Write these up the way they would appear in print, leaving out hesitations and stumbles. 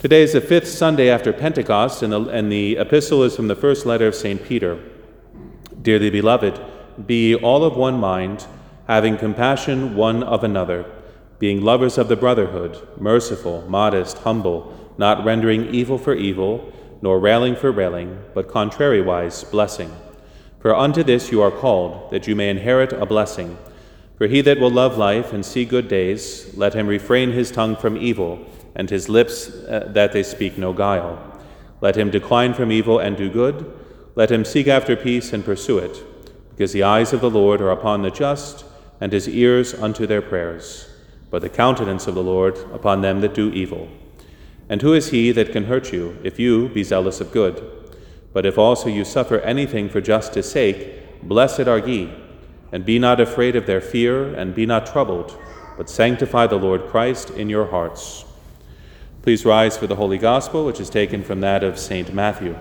Today is the fifth Sunday after Pentecost, and the epistle is from the first letter of St. Peter. Dearly beloved, be all of one mind, having compassion one of another, being lovers of the brotherhood, merciful, modest, humble, not rendering evil for evil, nor railing for railing, but contrariwise blessing. For unto this you are called, that you may inherit a blessing. For he that will love life and see good days, let him refrain his tongue from evil, and his lips that they speak no guile. Let him decline from evil and do good. Let him seek after peace and pursue it, because the eyes of the Lord are upon the just, and his ears unto their prayers, but the countenance of the Lord upon them that do evil. And who is he that can hurt you, if you be zealous of good? But if also you suffer anything for justice' sake, blessed are ye. And be not afraid of their fear, and be not troubled, but sanctify the Lord Christ in your hearts. Please rise for the Holy Gospel, which is taken from that of St. Matthew.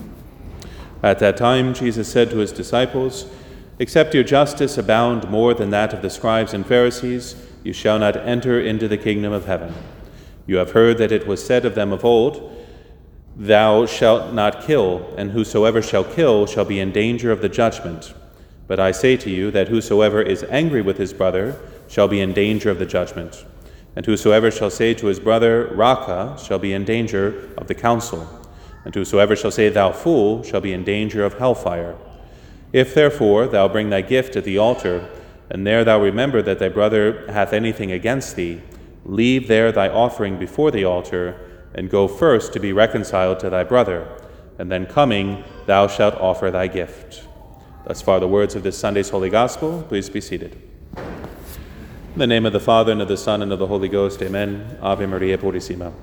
At that time, Jesus said to his disciples, "Except your justice abound more than that of the scribes and Pharisees, you shall not enter into the kingdom of heaven. You have heard that it was said of them of old, Thou shalt not kill, and whosoever shall kill shall be in danger of the judgment. But I say to you that whosoever is angry with his brother shall be in danger of the judgment. And whosoever shall say to his brother, Raca, shall be in danger of the council. And whosoever shall say, Thou fool, shall be in danger of hellfire. If therefore thou bring thy gift at the altar, and there thou remember that thy brother hath anything against thee, leave there thy offering before the altar, and go first to be reconciled to thy brother, and then coming thou shalt offer thy gift." Thus far the words of this Sunday's Holy Gospel. Please be seated. In the name of the Father, and of the Son, and of the Holy Ghost, amen. Ave Maria Purissima.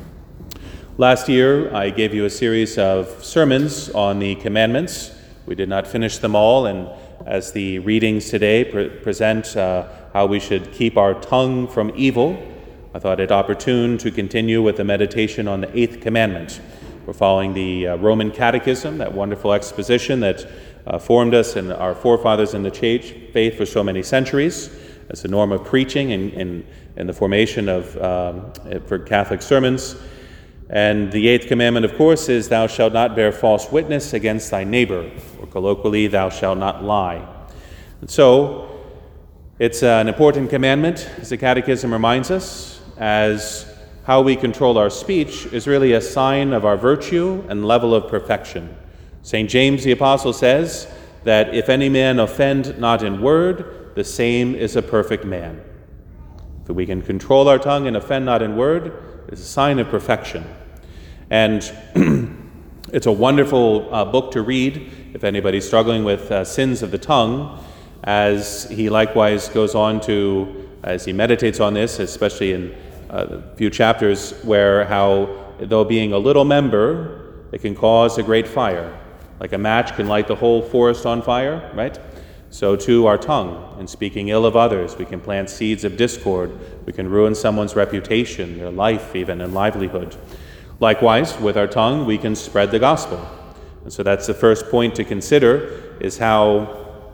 Last year, I gave you a series of sermons on the commandments. We did not finish them all, and as the readings today present how we should keep our tongue from evil, I thought it opportune to continue with the meditation on the eighth commandment. We're following the Roman Catechism, that wonderful exposition that formed us and our forefathers in the faith for so many centuries. As a norm of preaching and the formation of for Catholic sermons. And the eighth commandment, of course, is thou shalt not bear false witness against thy neighbor, or colloquially, thou shalt not lie. And so, it's an important commandment, as the Catechism reminds us, as how we control our speech is really a sign of our virtue and level of perfection. St. James the Apostle says that if any man offend not in word, the same is a perfect man. If we can control our tongue and offend not in word, it's a sign of perfection. And it's a wonderful book to read if anybody's struggling with sins of the tongue, as he likewise goes on to, as he meditates on this, especially in a few chapters, where how, though being a little member, it can cause a great fire. Like a match can light the whole forest on fire, right? So too our tongue. In speaking ill of others, we can plant seeds of discord. We can ruin someone's reputation, their life even, and livelihood. Likewise, with our tongue, we can spread the gospel. And so that's the first point to consider, is how,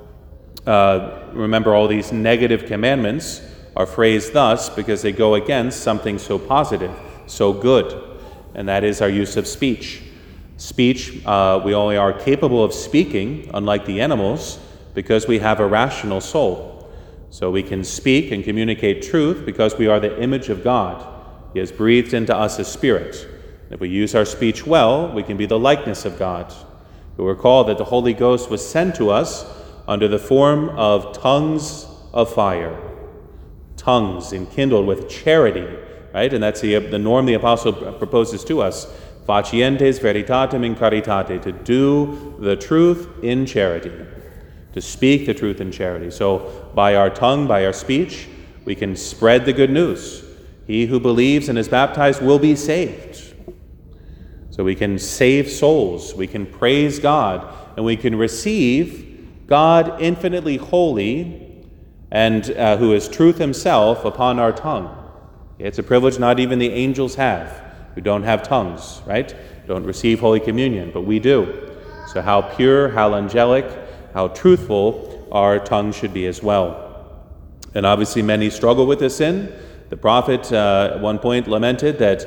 remember, all these negative commandments are phrased thus because they go against something so positive, so good, and that is our use of speech. Speech, we only are capable of speaking, unlike the animals, because we have a rational soul. So we can speak and communicate truth because we are the image of God. He has breathed into us a spirit. If we use our speech well, we can be the likeness of God. You'll recall that the Holy Ghost was sent to us under the form of tongues of fire. Tongues enkindled with charity, right? And that's the norm the Apostle proposes to us. Facientes veritatem in caritate, to do the truth in charity. To speak the truth in charity. So by our tongue, by our speech, we can spread the good news. He who believes and is baptized will be saved. So we can save souls, we can praise God, and we can receive God infinitely holy and who is truth himself upon our tongue. It's a privilege not even the angels have, who don't have tongues, right? Don't receive Holy Communion, but we do. So how pure, how angelic, how truthful our tongue should be as well. And obviously many struggle with this sin. The prophet at one point lamented that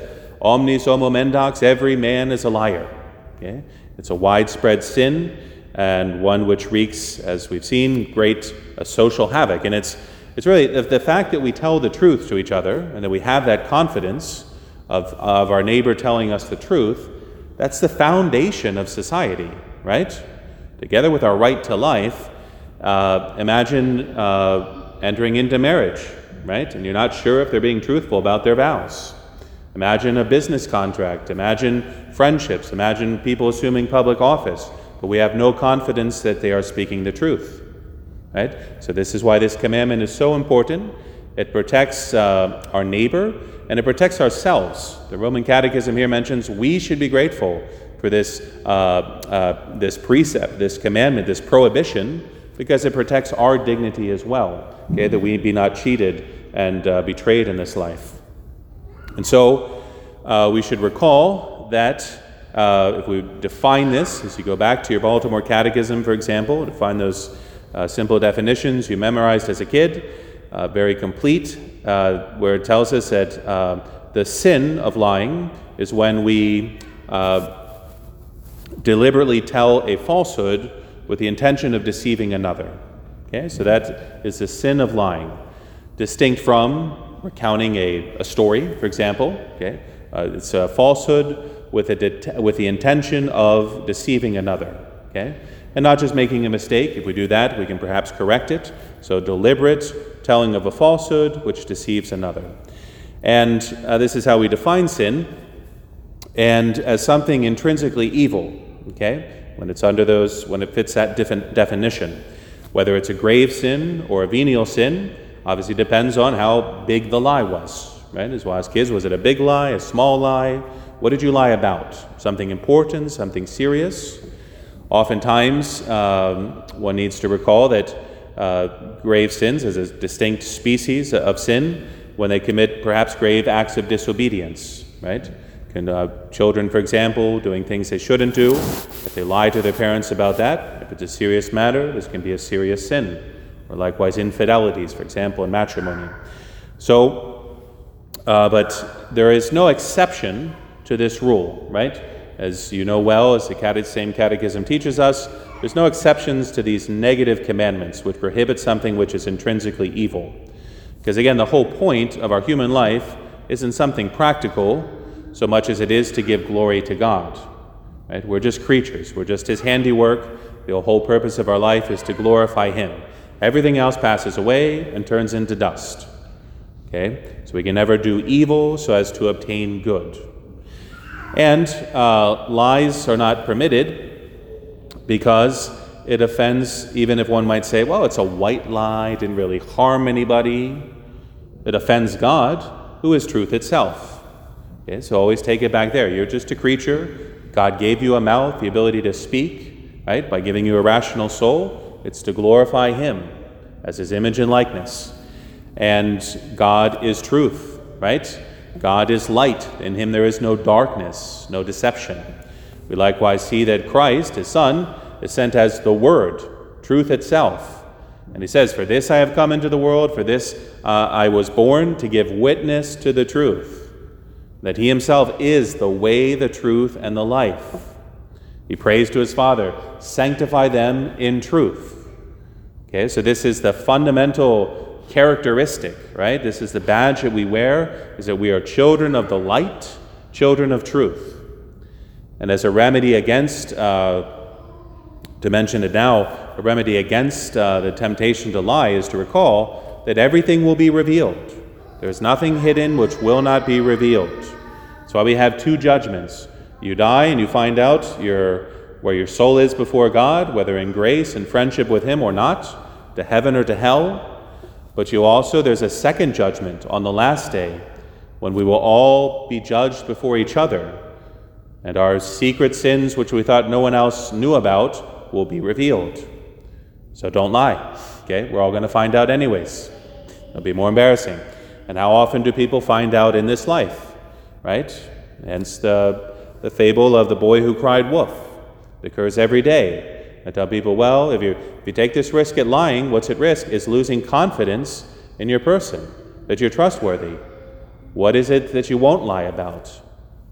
Omnis homo mendax, every man is a liar. Okay? It's a widespread sin, and one which wreaks, as we've seen, great social havoc. And it's really the fact that we tell the truth to each other, and that we have that confidence of our neighbor telling us the truth, that's the foundation of society, right? Together with our right to life, imagine entering into marriage, right? And you're not sure if they're being truthful about their vows. Imagine a business contract. Imagine friendships. Imagine people assuming public office, but we have no confidence that they are speaking the truth, right? So this is why this commandment is so important. It protects our neighbor, and it protects ourselves. The Roman Catechism here mentions we should be grateful for this precept, this commandment, this prohibition, because it protects our dignity as well, okay, that we be not cheated and betrayed in this life. And so we should recall that if we define this, as you go back to your Baltimore Catechism, for example, to find those simple definitions you memorized as a kid, very complete, where it tells us that the sin of lying is when we deliberately tell a falsehood with the intention of deceiving another. Okay, so that is the sin of lying, distinct from recounting a story, for example. Okay, it's a falsehood with the intention of deceiving another. Okay, and not just making a mistake. If we do that, we can perhaps correct it. So deliberate telling of a falsehood which deceives another. And this is how we define sin, and as something intrinsically evil. Okay, when it fits that definition. Whether it's a grave sin or a venial sin, obviously depends on how big the lie was, right? As well as kids, was it a big lie, a small lie? What did you lie about? Something important, something serious? Oftentimes, one needs to recall that grave sins is a distinct species of sin when they commit perhaps grave acts of disobedience, right? Children, for example, doing things they shouldn't do, if they lie to their parents about that, if it's a serious matter, this can be a serious sin. Or likewise infidelities, for example, in matrimony. So, but there is no exception to this rule, right? As you know well, as the same catechism teaches us, there's no exceptions to these negative commandments which prohibit something which is intrinsically evil. Because again, the whole point of our human life isn't something practical so much as it is to give glory to God. Right? We're just creatures. We're just His handiwork. The whole purpose of our life is to glorify Him. Everything else passes away and turns into dust. Okay? So we can never do evil so as to obtain good. And lies are not permitted because it offends, even if one might say, well, it's a white lie, didn't really harm anybody. It offends God, who is truth itself. Okay, so always take it back there. You're just a creature. God gave you a mouth, the ability to speak, right? By giving you a rational soul, it's to glorify Him as His image and likeness. And God is truth, right? God is light. In Him there is no darkness, no deception. We likewise see that Christ, His Son, is sent as the Word, truth itself. And He says, for this I have come into the world, for this I was born to give witness to the truth. That He Himself is the way, the truth, and the life. He prays to His Father, sanctify them in truth. Okay, so this is the fundamental characteristic, right? This is the badge that we wear, is that we are children of the light, children of truth. And as a remedy against, to mention it now, a remedy against the temptation to lie is to recall that everything will be revealed. There's nothing hidden which will not be revealed. That's why we have two judgments. You die and you find out where your soul is before God, whether in grace and friendship with Him or not, to heaven or to hell. But there's a second judgment on the last day, when we will all be judged before each other, and our secret sins, which we thought no one else knew about, will be revealed. So don't lie, okay? We're all going to find out anyways. It'll be more embarrassing. And how often do people find out in this life, right? Hence the fable of the boy who cried wolf. It occurs every day. I tell people, well, if you take this risk at lying, what's at risk is losing confidence in your person, that you're trustworthy. What is it that you won't lie about?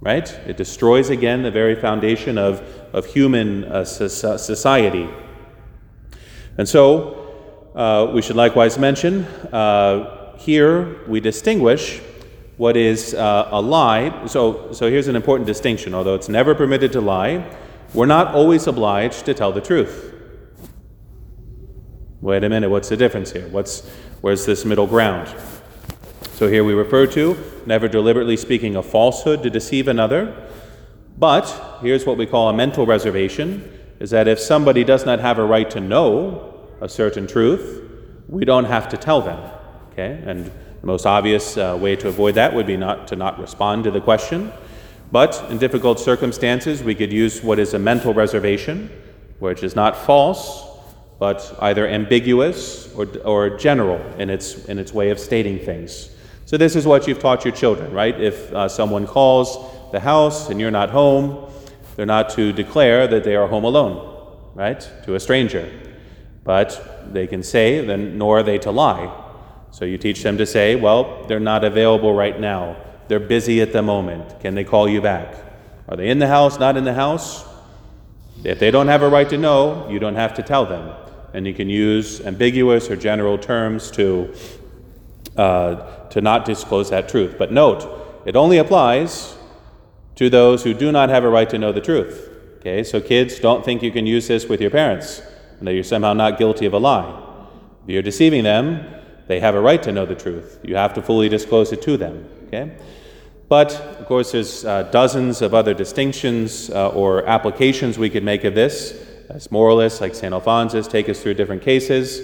right? It destroys again the very foundation of human society. And so we should likewise mention here we distinguish what is a lie. So here's an important distinction. Although it's never permitted to lie, we're not always obliged to tell the truth. Wait a minute, what's the difference here? Where's this middle ground? So here we refer to never deliberately speaking a falsehood to deceive another. But here's what we call a mental reservation, is that if somebody does not have a right to know a certain truth, we don't have to tell them. Okay? And the most obvious way to avoid that would be not to respond to the question. But in difficult circumstances, we could use what is a mental reservation, which is not false, but either ambiguous or general in its way of stating things. So this is what you've taught your children, right? If someone calls the house and you're not home, they're not to declare that they are home alone, right? To a stranger. But they can say, then nor are they to lie. So you teach them to say, well, they're not available right now. They're busy at the moment. Can they call you back? Are they in the house, not in the house? If they don't have a right to know, you don't have to tell them. And you can use ambiguous or general terms to not disclose that truth. But note, it only applies to those who do not have a right to know the truth. Okay, so kids, don't think you can use this with your parents and that you're somehow not guilty of a lie. If you're deceiving them, they have a right to know the truth. You have to fully disclose it to them. Okay? But, of course, there's dozens of other distinctions or applications we could make of this. As moralists like St. Alphonsus take us through different cases.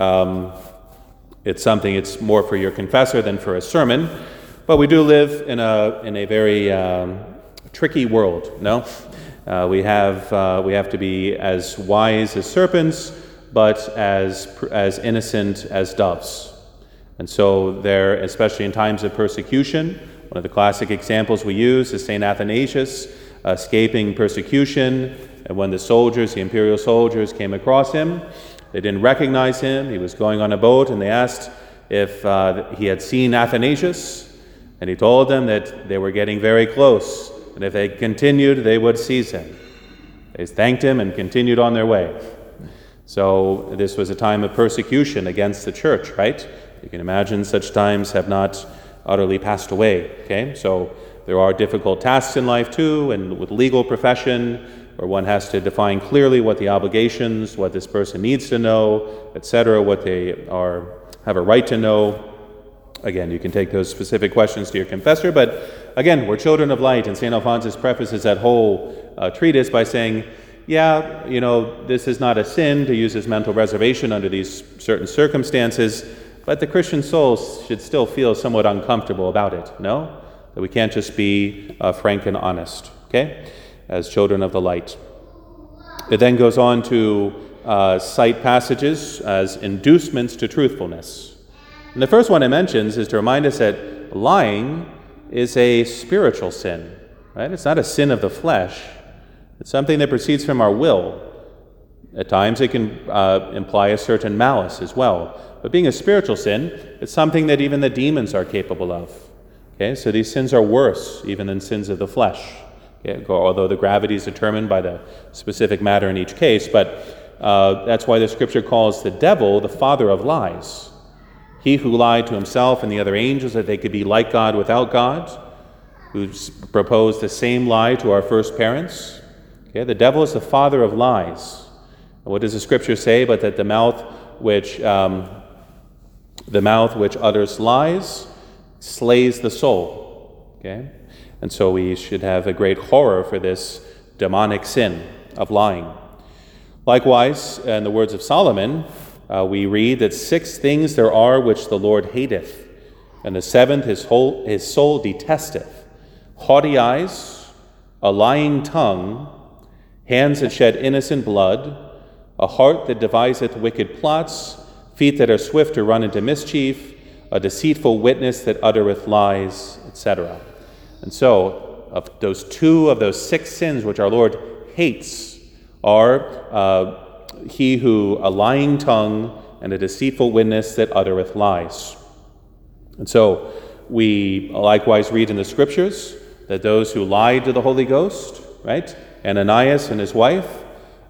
It's more for your confessor than for a sermon. But we do live in a very tricky world, no? We have to be as wise as serpents, but as innocent as doves. And so there, especially in times of persecution, one of the classic examples we use is St. Athanasius escaping persecution. And when the imperial soldiers came across him, they didn't recognize him. He was going on a boat, and they asked if he had seen Athanasius. And he told them that they were getting very close, and if they continued, they would seize him. They thanked him and continued on their way. So this was a time of persecution against the church, right? You can imagine such times have not utterly passed away, okay? So there are difficult tasks in life too, and with legal profession, where one has to define clearly what the obligations, what this person needs to know, etc., what they have a right to know. Again, you can take those specific questions to your confessor, but again, we're children of light, and St. Alphonsus prefaces that whole treatise by saying, yeah, this is not a sin to use this mental reservation under these certain circumstances, but the Christian soul should still feel somewhat uncomfortable about it, no? That we can't just be frank and honest, okay? As children of the light. It then goes on to cite passages as inducements to truthfulness. And the first one it mentions is to remind us that lying is a spiritual sin, right? It's not a sin of the flesh. It's something that proceeds from our will. At times it can imply a certain malice as well. But being a spiritual sin, it's something that even the demons are capable of. Okay, so these sins are worse even than sins of the flesh. Okay, although the gravity is determined by the specific matter in each case, but that's why the scripture calls the devil the father of lies. He who lied to himself and the other angels that they could be like God without God, who proposed the same lie to our first parents. Okay, the devil is the father of lies. And what does the scripture say? But that the mouth which utters lies slays the soul. Okay, and so we should have a great horror for this demonic sin of lying. Likewise, in the words of Solomon, we read that 6 things there are which the Lord hateth, and the 7th his soul detesteth: haughty eyes, a lying tongue, hands that shed innocent blood, a heart that deviseth wicked plots, feet that are swift to run into mischief, a deceitful witness that uttereth lies, etc. And so, of those 2 of those 6 sins which our Lord hates are a lying tongue and a deceitful witness that uttereth lies. And so we likewise read in the scriptures that those who lied to the Holy Ghost, right, Ananias and his wife,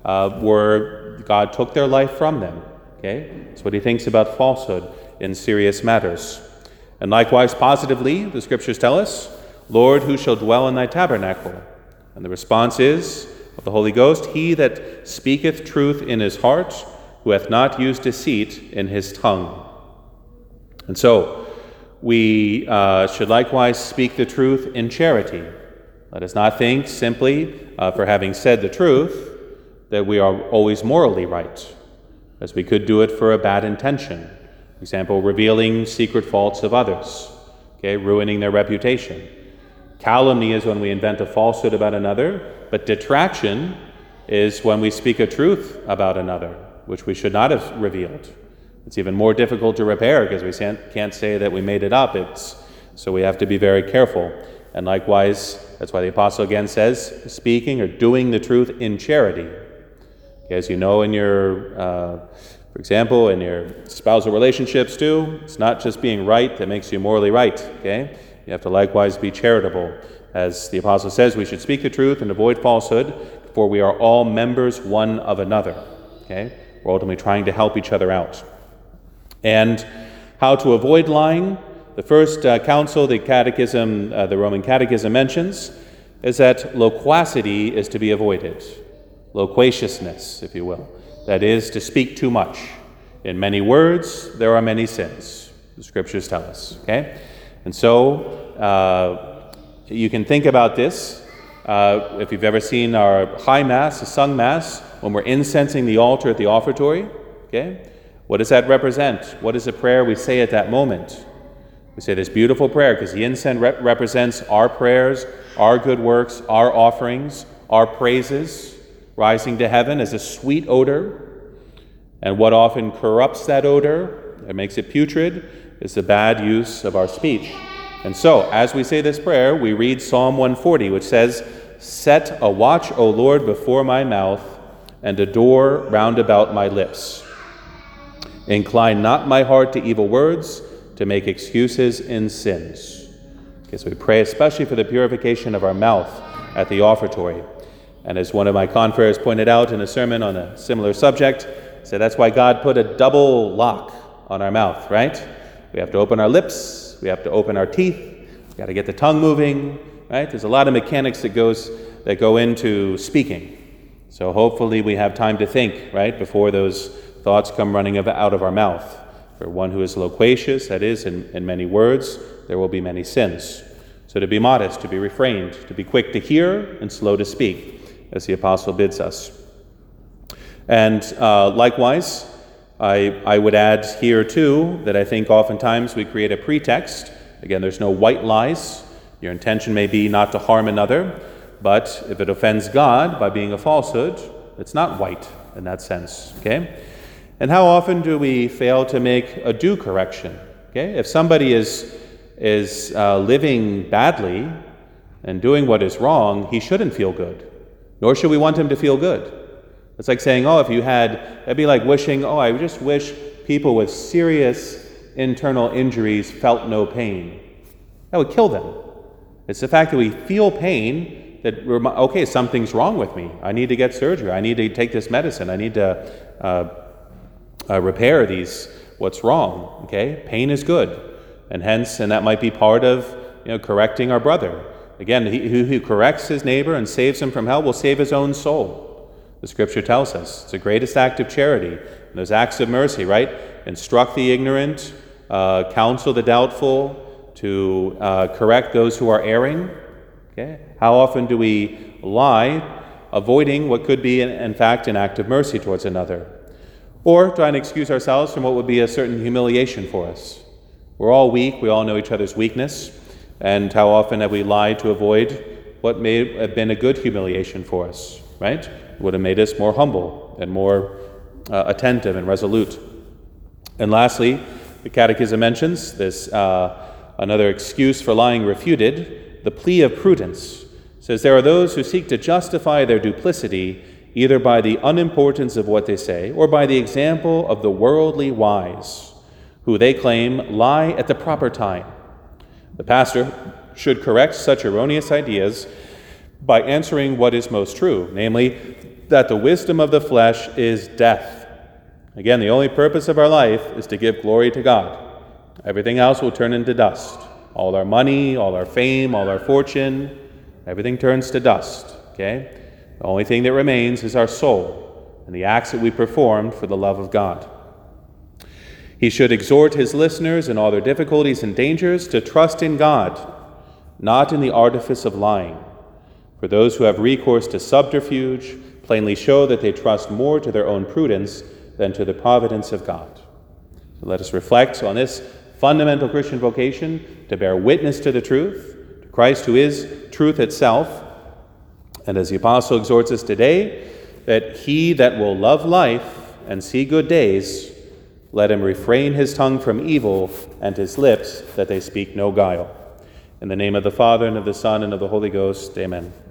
God took their life from them. Okay, that's what he thinks about falsehood in serious matters. And likewise, positively, the scriptures tell us, Lord, who shall dwell in thy tabernacle? And the response is, of the Holy Ghost, he that speaketh truth in his heart, who hath not used deceit in his tongue. And so, we should likewise speak the truth in charity. Let us not think simply, for having said the truth, that we are always morally right, as we could do it for a bad intention. For example, revealing secret faults of others, okay, ruining their reputation. Calumny is when we invent a falsehood about another, but detraction is when we speak a truth about another, which we should not have revealed. It's even more difficult to repair because we can't say that we made it up. So we have to be very careful. And likewise, that's why the apostle again says, speaking or doing the truth in charity. As you know, in your, for example, in your spousal relationships too, it's not just being right that makes you morally right, okay? You have to likewise be charitable. As the apostle says, we should speak the truth and avoid falsehood, for we are all members one of another, okay? We're ultimately trying to help each other out. And how to avoid lying, the first counsel the Catechism, the Roman Catechism mentions, is that loquacity is to be avoided. Loquaciousness, if you will. That is, to speak too much. In many words, there are many sins, the scriptures tell us, okay? And so, you can think about this. If you've ever seen our high mass, a sung mass, when we're incensing the altar at the offertory, okay? What does that represent? What is the prayer we say at that moment? We say this beautiful prayer because the incense represents our prayers, our good works, our offerings, our praises, rising to heaven as a sweet odor. And what often corrupts that odor, and makes it putrid, is the bad use of our speech. And so, as we say this prayer, we read Psalm 140, which says, "Set a watch, O Lord, before my mouth, and a door round about my lips. Incline not my heart to evil words, to make excuses in sins." Okay, so we pray especially for the purification of our mouth at the offertory. And as one of my confreres pointed out in a sermon on a similar subject, said that's why God put a double lock on our mouth, right? We have to open our lips, we have to open our teeth, we got to get the tongue moving, right? There's a lot of mechanics that go into speaking. So hopefully we have time to think, right, before those thoughts come running out of our mouth. For one who is loquacious, that is, in many words, there will be many sins. So to be modest, to be refrained, to be quick to hear and slow to speak, as the apostle bids us. And likewise, I would add here too that I think oftentimes we create a pretext. Again, there's no white lies. Your intention may be not to harm another, but if it offends God by being a falsehood, it's not white in that sense, okay? And how often do we fail to make a due correction? Okay, if somebody is living badly and doing what is wrong, he shouldn't feel good. Nor should we want him to feel good. It's like saying, that'd be like wishing, I just wish people with serious internal injuries felt no pain. That would kill them. It's the fact that we feel pain that, something's wrong with me. I need to get surgery. I need to take this medicine. I need to repair what's wrong. Okay, pain is good, and that might be part of correcting our brother. Again, he who corrects his neighbor and saves him from hell will save his own soul. The scripture tells us it's the greatest act of charity. And those acts of mercy, right? Instruct the ignorant, counsel the doubtful, to correct those who are erring. Okay, how often do we lie, avoiding what could be, in fact, an act of mercy towards another? Or try and excuse ourselves from what would be a certain humiliation for us. We're all weak. We all know each other's weakness. And how often have we lied to avoid what may have been a good humiliation for us, right? It would have made us more humble and more attentive and resolute. And lastly, the Catechism mentions this, another excuse for lying refuted, the plea of prudence. It says, there are those who seek to justify their duplicity either by the unimportance of what they say or by the example of the worldly wise, who they claim lie at the proper time. The pastor should correct such erroneous ideas by answering what is most true, namely, that the wisdom of the flesh is death. Again, the only purpose of our life is to give glory to God. Everything else will turn into dust. All our money, all our fame, all our fortune, everything turns to dust, okay? The only thing that remains is our soul and the acts that we performed for the love of God. He should exhort his listeners in all their difficulties and dangers to trust in God, not in the artifice of lying. For those who have recourse to subterfuge plainly show that they trust more to their own prudence than to the providence of God. So let us reflect on this fundamental Christian vocation to bear witness to the truth, to Christ who is truth itself. And as the apostle exhorts us today, that he that will love life and see good days, let him refrain his tongue from evil and his lips that they speak no guile. In the name of the Father, and of the Son, and of the Holy Ghost, amen.